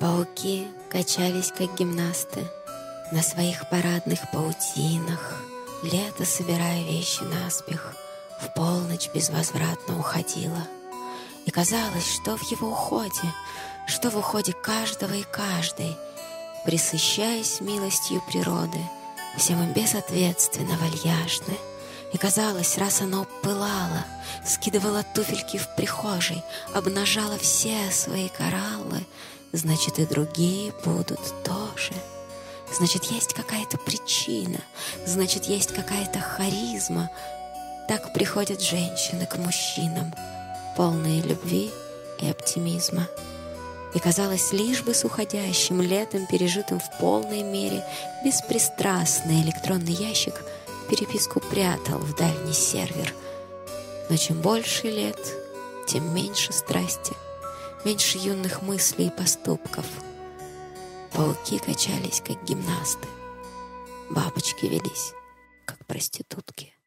Пауки качались, как гимнасты, на своих парадных паутинах, лето, собирая вещи наспех, в полночь безвозвратно уходило. И казалось, что в его уходе, что в уходе каждого и каждой, присыщаясь милостью природы, все мы безответственно вальяжны. И казалось, раз оно пылало, скидывало туфельки в прихожей, обнажало все свои кораллы, значит, и другие будут тоже. Значит, есть какая-то причина, значит, есть какая-то харизма. Так приходят женщины к мужчинам, полные любви и оптимизма. И казалось, лишь бы с уходящим летом, пережитым в полной мере, беспристрастный электронный ящик переписку прятал в дальний сервер. Но чем больше лет, тем меньше страсти, меньше юных мыслей и поступков. Пауки качались, как гимнасты. Бабочки велись, как проститутки.